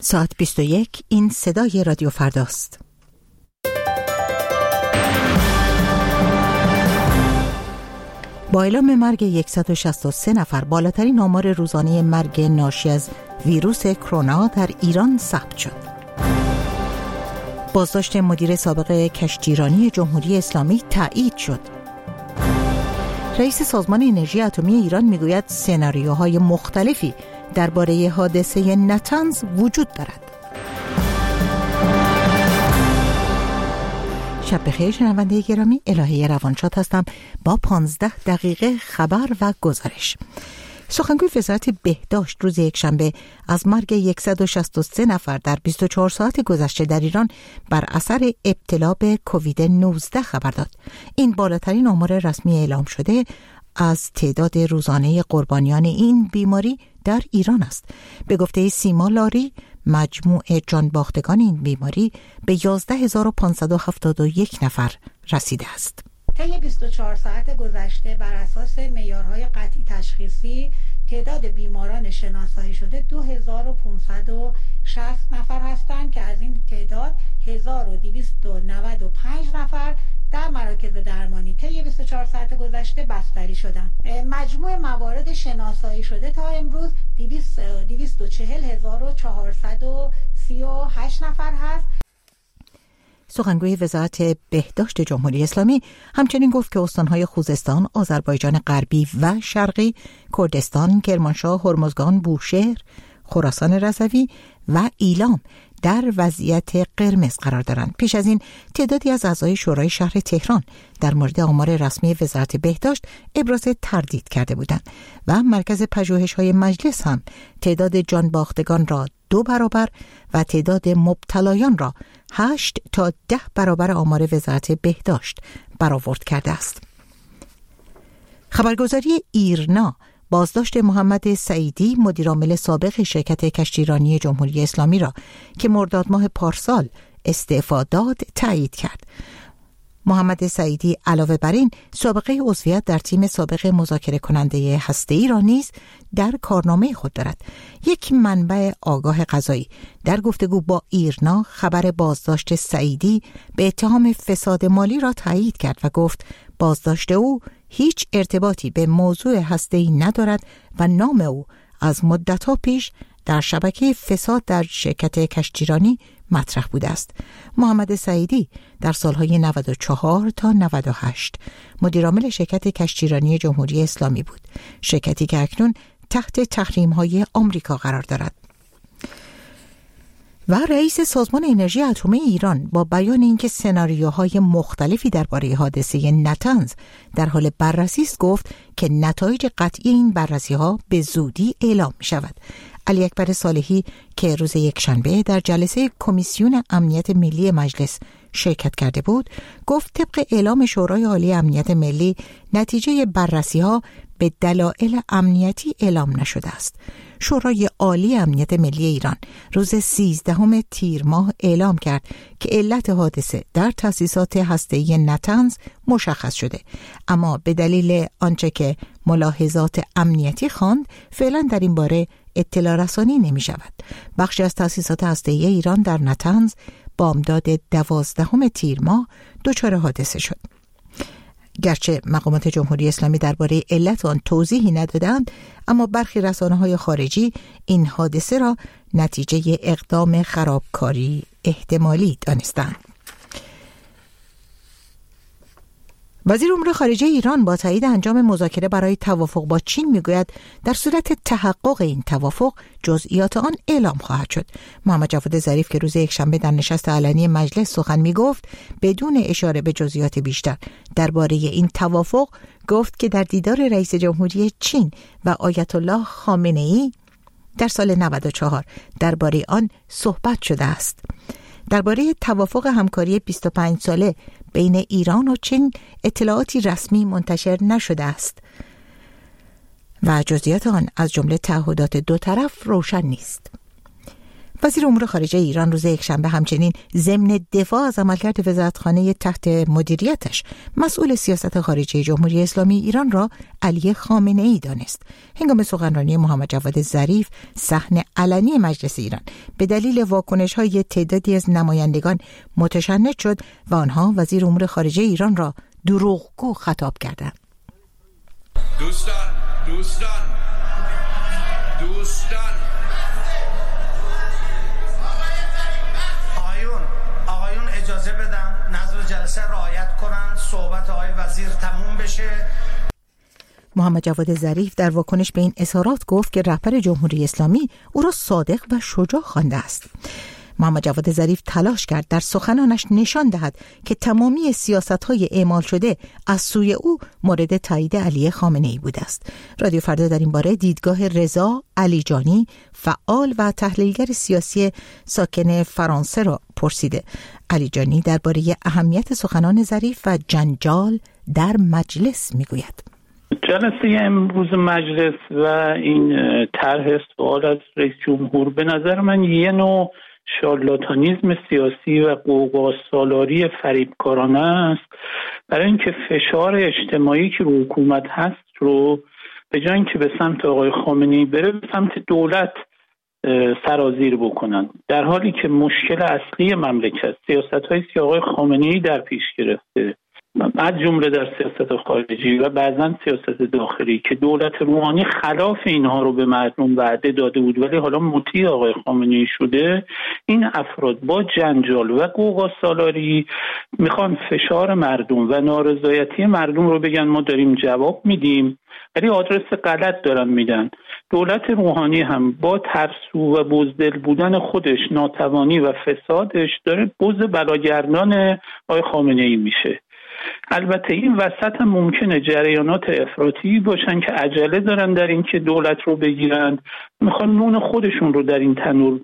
ساعت 21 این صدای رادیو فرداست. با اعلام مرگ 163 نفر بالاترین آمار روزانه مرگ ناشی از ویروس کرونا در ایران ثبت شد. بازداشت مدیر سابق کشتیرانی جمهوری اسلامی تایید شد. رئیس سازمان انرژی اتمی ایران میگوید سناریوهای مختلفی درباره حادثه نتنز وجود دارد. شب بخیر شنونده گرامی، الهه روانشاد هستم با 15 دقیقه خبر و گزارش. سخنگوی وزارت بهداشت روز یکشنبه از مرگ 163 نفر در 24 ساعت گذشته در ایران بر اثر ابتلا به کووید 19 خبر داد. این بالاترین آمار رسمی اعلام شده از تعداد روزانه قربانیان این بیماری در ایران است. به گفته سیما لاری، مجموع جانباختگان این بیماری به 11571 نفر رسیده است. طی 24 ساعت گذشته بر اساس معیارهای قطعی تشخیصی تعداد بیماران شناسایی شده 2560 نفر هستند که از این تعداد 1295 نفر در مراکز درمانی طی 24 ساعت گذشته بستری شدند. مجموع موارد شناسایی شده تا امروز 240438 نفر هست. سخنگوی وزارت بهداشت جمهوری اسلامی همچنین گفت که استانهای خوزستان، آذربایجان غربی و شرقی، کردستان، کرمانشاه، هرمزگان، بوشهر، خراسان رضوی و ایلام در وضعیت قرمز قرار دارند. پیش از این تعدادی از اعضای شورای شهر تهران در مورد آمار رسمی وزارت بهداشت ابراز تردید کرده بودند و مرکز پژوهش‌های مجلس هم تعداد جانباختگان را 2 برابر و تعداد مبتلایان را 8 تا 10 برابر آمار وزارت بهداشت برآورد کرده است. خبرگزاری ایرنا بازداشت محمد سعیدی، مدیرعامل سابق شرکت کشتیرانی جمهوری اسلامی را که مرداد ماه پارسال استعفا داد تایید کرد. محمد سعیدی علاوه بر این سابقه عضویت در تیم سابق مذاکره کننده هسته‌ای را نیز در کارنامه خود دارد. یک منبع آگاه قضایی در گفتگو با ایرنا خبر بازداشت سعیدی به اتهام فساد مالی را تایید کرد و گفت بازداشت او هیچ ارتباطی به موضوع هسته‌ای ندارد و نام او از مدت‌ها پیش در شبکه فساد در شرکت کشتیرانی مطرح بوده است. محمد سعیدی در سالهای 94 تا 98 مدیرعامل شرکت کشتیرانی جمهوری اسلامی بود، شرکتی که اکنون تحت تحریم‌های آمریکا قرار دارد. و رئیس سازمان انرژی اتمی ایران با بیان اینکه سناریوهای مختلفی درباره حادثه نتنز در حال بررسی است گفت که نتایج قطعی این بررسی‌ها به زودی اعلام می‌شود. علی اکبر صالحی که روز یکشنبه در جلسه کمیسیون امنیت ملی مجلس شرکت کرده بود، گفت طبق اعلام شورای عالی امنیت ملی نتیجه بررسی‌ها به دلایل امنیتی اعلام نشده است. شورای عالی امنیت ملی ایران روز 13 تیر ماه اعلام کرد که علت حادثه در تأسیسات هسته‌ای نتنز مشخص شده، اما به دلیل آنچه که ملاحظات امنیتی خواند فعلا در این باره اطلاع رسانی نمی شود. بخشی از تأسیسات هسته‌ای ایران در نتنز بامداد 12 تیر ماه دچار حادثه شد. گرچه مقامات جمهوری اسلامی درباره علت آن توضیحی ندادند، اما برخی رسانه‌های خارجی این حادثه را نتیجه اقدام خرابکاری احتمالی دانستند. وزیر امور خارجه ایران با تایید انجام مذاکره برای توافق با چین میگوید در صورت تحقق این توافق جزئیات آن اعلام خواهد شد. محمد جواد ظریف که روز یکشنبه در نشست علنی مجلس سخن میگفت بدون اشاره به جزئیات بیشتر درباره این توافق گفت که در دیدار رئیس جمهوری چین و آیت الله خامنه‌ای در سال 94 درباره آن صحبت شده است. درباره توافق همکاری 25 ساله بین ایران و چین اطلاعاتی رسمی منتشر نشده است و جزئیات آن از جمله تعهدات دو طرف روشن نیست. وزیر امور خارجه ایران روز یکشنبه همچنین ضمن دفاع از عملکرد وزارتخانه تحت مدیریتش مسئول سیاست خارجی جمهوری اسلامی ایران را علی خامنه‌ای دانست. هنگام سخنرانی محمد جواد ظریف صحن علنی مجلس ایران به دلیل واکنش‌های تعدادی از نمایندگان متشنج شد و آنها وزیر امور خارجه ایران را دروغگو خطاب کردند. دوستان آقایون اجازه بدم نظر جلسه رعایت کنند، صحبت آقای وزیر تموم بشه. محمد جواد ظریف در واکنش به این اظهارات گفت که رهبر جمهوری اسلامی او را صادق و شجاع خوانده است. محمد جواد ظریف تلاش کرد در سخنانش نشان دهد که تمامی سیاست‌های اعمال شده از سوی او مورد تایید علی خامنه‌ای بوده است. رادیو فردا در این باره دیدگاه رضا علیجانی، فعال و تحلیلگر سیاسی ساکن فرانسه را پرسیده. علیجانی درباره اهمیت سخنان ظریف و جنجال در مجلس میگوید. جلسه امروز مجلس و این طرح سوال از رئیس جمهور به نظر من یه نوع شارلاتانیزم سیاسی و غوغاسالاری فریبکارانه است، برای اینکه فشار اجتماعی که رو حکومت هست رو به جای اینکه به سمت آقای خامنه‌ای بره به سمت دولت سرازیر بکنن، در حالی که مشکل اصلی مملکت سیاست‌هایی که آقای خامنه‌ای در پیش گرفته، از جمله در سیاست خارجی و بعضا سیاست داخلی، که دولت روحانی خلاف اینها رو به مردم وعده داده بود ولی حالا مطیع آقای خامنه‌ای شده، این افراد با جنجال و غوغاسالاری میخوان فشار مردم و نارضایتی مردم رو بگن ما داریم جواب میدیم، ولی آدرس غلط دارن میدن. دولت روحانی هم با ترسو و بزدل بودن خودش، ناتوانی و فسادش داره بز بلاگردان آقای خامنه‌ای میشه. البته این وسط هم ممکنه جریانات افراطی باشن که عجله دارن در این که دولت رو بگیرن، میخوان نون خودشون رو در این تنور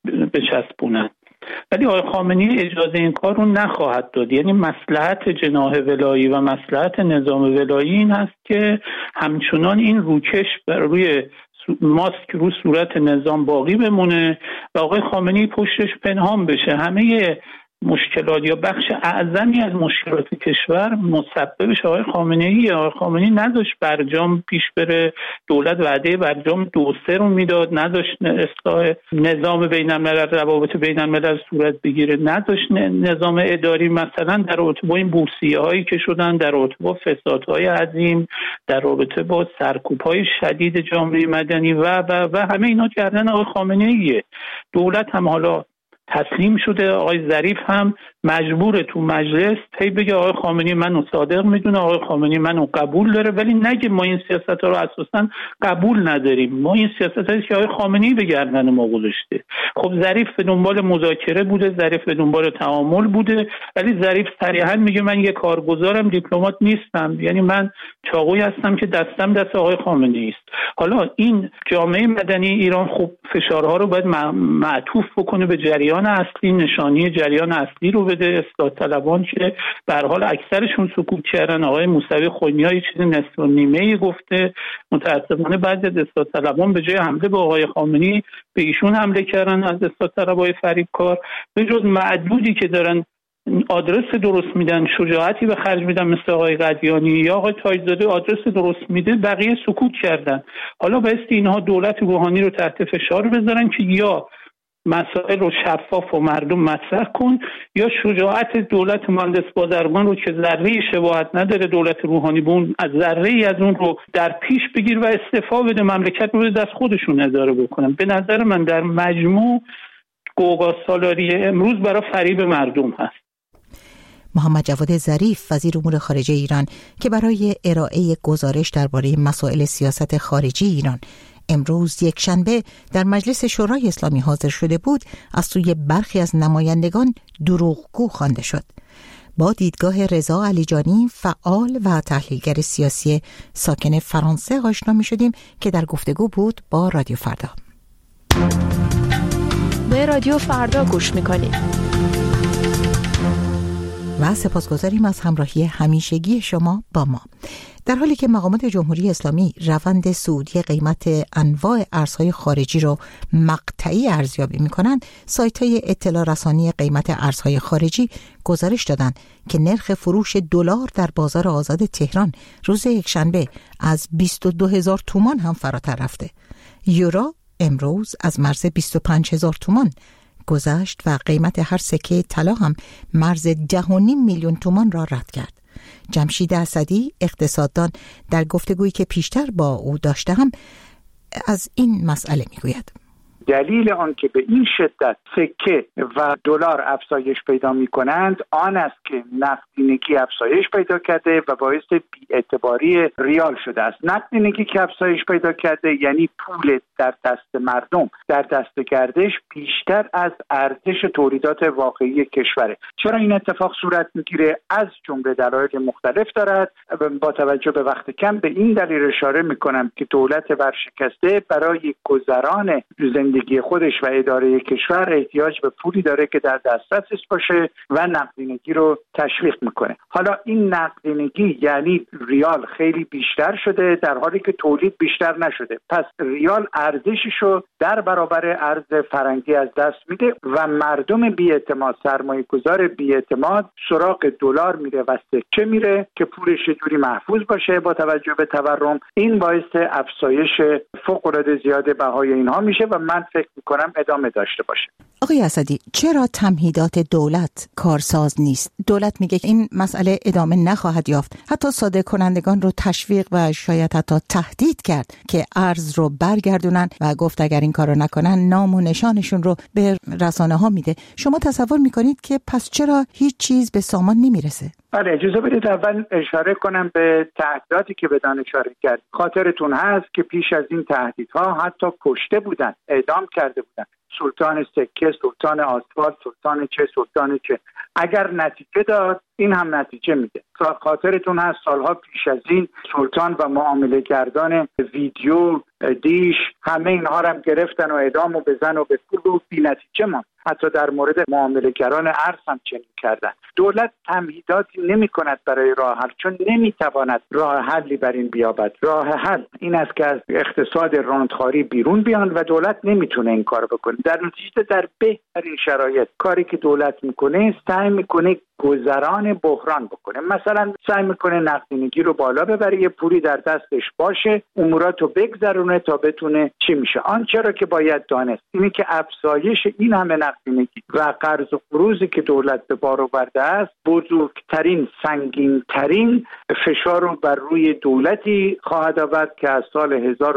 بچسبونن، ولی آقای خامنه‌ای اجازه این کار رو نخواهد داد. یعنی مصلحت جناح ولایی و مصلحت نظام ولایی این هست که همچنان این روکش بر روی ماسک رو صورت نظام باقی بمونه و آقای خامنه‌ای پشتش پنهان بشه. همه مشکلات یا بخش اعظمی از مشکلات کشور مسببش آقای خامنه‌ای. آقای خامنه‌ای نداشت برجام پیش بره، دولت وعده برجام 2-3 رو میداد، نداشت اصلاح نظام بین‌الملل، روابط بین‌الملل صورت بگیره، نداشت نظام اداری مثلا در رابطه با این بورسیه‌هایی که شدن، در رابطه با فسادهای عظیم، در رابطه با سرکوب‌های شدید جامعه مدنی و همه اینا کردن آقای خامنه‌ایه. دولت هم حالا تسلیم شده، آقای ظریف هم مجبور تو مجلس هی بگه آقای خامنه‌ای منو صادق میدونه، آقای خامنه‌ای منو قبول داره، ولی نگه ما این سیاست‌ها رو اساساً قبول نداریم، ما این سیاستایی که آقای خامنه‌ای به گردن ما گذاشته. خب ظریف به دنبال مذاکره بوده، ظریف به دنبال تعامل بوده، ولی ظریف صریحاً میگه من یه کارگزارم، دیپلمات نیستم، یعنی من چاقوی هستم که دستم دست آقای خامنه‌ای است. حالا این جامعه مدنی ایران خب فشارها رو باید معطوف بکنه به جریان اصلی، نشانی جریان اصلی رو بده. اصلاح طلبان که به هر حال اکثرشون سکوت کردن، آقای موسوی خونی‌ها یه چیز نصف و نیمه‌ای گفته، متأسفانه بعضی از اصلاح طلبان به جای حمله به آقای خامنه‌ای به ایشون حمله کردن از اصلاح طلبای فریبکار. به جز معدودی که دارن آدرس درست میدن، شجاعتی به خرج میدن مثل آقای قدیانی یا آقای تاج‌زاده آدرس درست میده، بقیه سکوت کردن. حالا بایستی اینها دولت روحانی رو تحت فشار بذارن که یا مسائل رو شفاف و مردم مطرح کن، یا شجاعت دولت مهندس بازرگان رو که ذره شباهت نداره دولت روحانی به اون، از ذره از اون رو در پیش بگیر و استعفا بده، مملکت رو به دست خودشون اداره بکنن. به نظر من در مجموع غوغاسالاری امروز برای فریب مردم هست. محمد جواد ظریف وزیر امور خارجه ایران که برای ارائه گزارش درباره مسائل سیاست خارجی ایران امروز یکشنبه در مجلس شورای اسلامی حاضر شده بود، از سوی برخی از نمایندگان دروغگو خوانده شد. با دیدگاه رضا علیجانی، فعال و تحلیلگر سیاسی ساکن فرانسه آشنا می شدیم که در گفتگو بود با رادیو فردا. به رادیو فردا گوش می کنید و سپاسگزاریم از همراهی همیشگی شما با ما. در حالی که مقامات جمهوری اسلامی روند صعودی قیمت انواع ارزهای خارجی را مقطعی ارزیابی می‌کنند، سایت‌های اطلاع رسانی قیمت ارزهای خارجی گزارش دادند که نرخ فروش دلار در بازار آزاد تهران روز یکشنبه از 22,000 تومان هم فراتر رفته. یورو امروز از مرز 25,000 تومان گذشت و قیمت هر سکه طلا هم مرز 10.5 میلیون تومان را رد کرد. جمشید اسدی اقتصاددان در گفتگویی که پیشتر با او داشتم از این مسئله میگوید. دلیل آن که به این شدت سکه و دلار افزایش پیدا می‌کنند آن است که نقدینگی افزایش پیدا کرده و باعث بی‌اعتباری ریال شده است. نقدینگی که افزایش پیدا کرده یعنی پول در دست مردم در دست گردش بیشتر از ارزش تولیدات واقعی کشوره. چرا این اتفاق صورت می‌گیره؟ از جمله دلایل مختلف دارد. با توجه به وقت کم به این دلیل اشاره می‌کنم که دولت ورشکسته برای گذران زندگی خودش و اداره کشور احتیاج به پولی داره که در دسترسش باشه و نقدینگی رو تشویق میکنه. حالا این نقدینگی یعنی ریال خیلی بیشتر شده در حالی که تولید بیشتر نشده. پس ریال ارزششو در برابر ارز فرنگی از دست میده و مردم بی‌اعتماد، سرمایه‌گذار بی‌اعتماد سراغ دلار میره و سکه میره که پولش یه جوری محفوظ باشه با توجه به تورم. این باعث افزایش فوق‌العاده زیاد بهای اینها میشه و من فکر میکنم ادامه داشته باشه. آقای اسدی، چرا تمهیدات دولت کارساز نیست؟ دولت میگه این مسئله ادامه نخواهد یافت. حتی صادر کنندگان رو تشویق و شاید حتی تهدید کرد که ارز رو برگردونن و گفت اگر این کارو نکنن نام و نشانشون رو به رسانه ها میده. شما تصور میکنید که پس چرا هیچ چیز به سامان نمیرسه؟ بله، اجازه بدید اول اشاره کنم به تهدیداتی که بدان اشاره کرد. خاطرتون هست که پیش از این تهدیدها حتی کشته بودن، اعدام کرده بودن. سلطان سکه، سلطان آسفالت، سلطان چه. اگر نتیجه داد این هم نتیجه میده. خاطرتون هست سالها پیش از این سلطان و معامله گردان ویدیو، دیش، همه اینها رو هم گرفتن و اعدام و بزن و به کل و بی نتیجه ماند. حتی در مورد معامله گران ارز هم چنین کردن. دولت تمهیداتی نمی کند برای راه حل، چون نمی تواند راه حلی بر این بیابد. راه حل این است که از اقتصاد راندخواری بیرون بیان و دولت نمیتونه این کار بکنه. در نتیجه در بهترین شرایط کاری که دولت میکنه سعی میکنه گذران بحران بکنه. مثلا سعی میکنه نقدینگی رو بالا ببره، یه پولی در دستش باشه، اموراتو بگذرونه تا بتونه چی میشه. آنچه را که باید دانست اینه که افزایش این همه نقدینگی و قرض و قروضی که دولت به بار آورده است بزرگترین، سنگینترین فشار رو بر روی دولتی خواهد آورد که از سال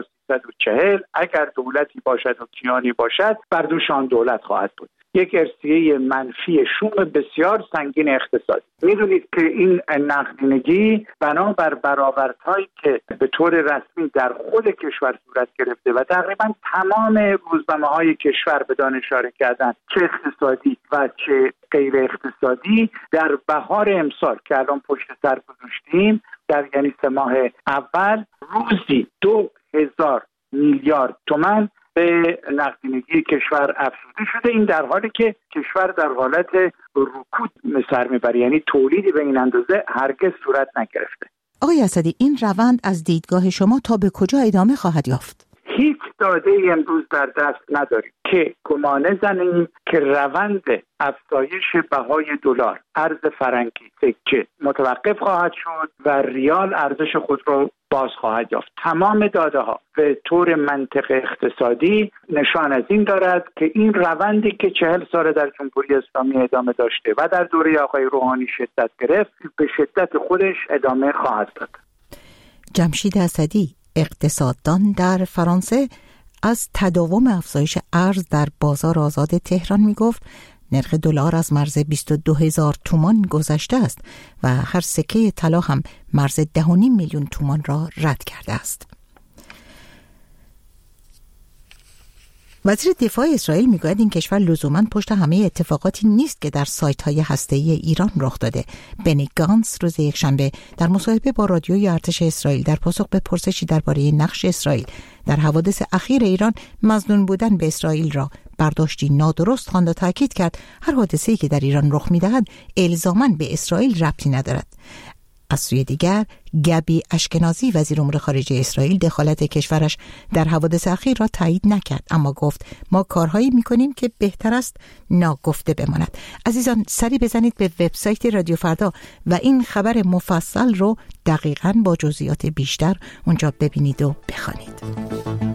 1340 اگر دولتی باشد و کیانی باشد بر دوش آن دولت خواهد بود. یک ارثیه منفی شوم بسیار سنگین اقتصادی. میدونید که این نقدینگی بنابر برآوردهایی که به طور رسمی در خود کشور صورت گرفته و تقریبا تمام روزنامه‌های کشور به دان اشاره کردن، چه اقتصادی و چه غیر اقتصادی، در بهار امسال که الان پشت سر گذاشتیم، در یعنی 3 ماه اول روزی 2000 میلیارد تومان به نقدینگی کشور افزوده شده. این در حالی که کشور در حالت رکود سر میبره، یعنی تولیدی به این اندازه هرگز صورت نگرفته. آقای اسدی، این روند از دیدگاه شما تا به کجا ادامه خواهد یافت؟ هیچ داده امروز در دست نداریم که گمانه زنیم که روند افزایش بهای دلار، ارز فرنگی، سکه متوقف خواهد شد و ریال ارزش خود را باز خواهد یافت. تمام داده ها به طور منطق اقتصادی نشان از این دارد که این روندی که 40 سال در جمهوری اسلامی ادامه داشته و در دوره آقای روحانی شدت گرفت به شدت خودش ادامه خواهد داد. جمشید اسدی، اقتصاددان در فرانسه، از تداوم افزایش ارز در بازار آزاد تهران می گفت نرخ دلار از مرز 22,000 تومان گذشته است و هر سکه طلا هم مرز 10.5 میلیون تومان را رد کرده است. وزیر دفاع اسرائیل میگوید این کشور لزوماً پشت همه اتفاقاتی نیست که در سایت‌های هسته‌ای ایران رخ داده. بنی گانتس روز یکشنبه در مصاحبه با رادیوی ارتش اسرائیل در پاسخ به پرسشی درباره نقش اسرائیل در حوادث اخیر ایران مظنون بودن به اسرائیل را برداشتی نادرست خواند و تاکید کرد هر حادثه‌ای که در ایران رخ می‌دهد الزاماً به اسرائیل ربطی ندارد. از سوی دیگر گبی اشکنازی وزیر امور خارجه اسرائیل دخالت کشورش در حوادث اخیر را تایید نکرد، اما گفت ما کارهایی میکنیم که بهتر است ناگفته بماند. عزیزان سری بزنید به وبسایت رادیو فردا و این خبر مفصل رو دقیقاً با جزئیات بیشتر اونجا ببینید و بخوانید.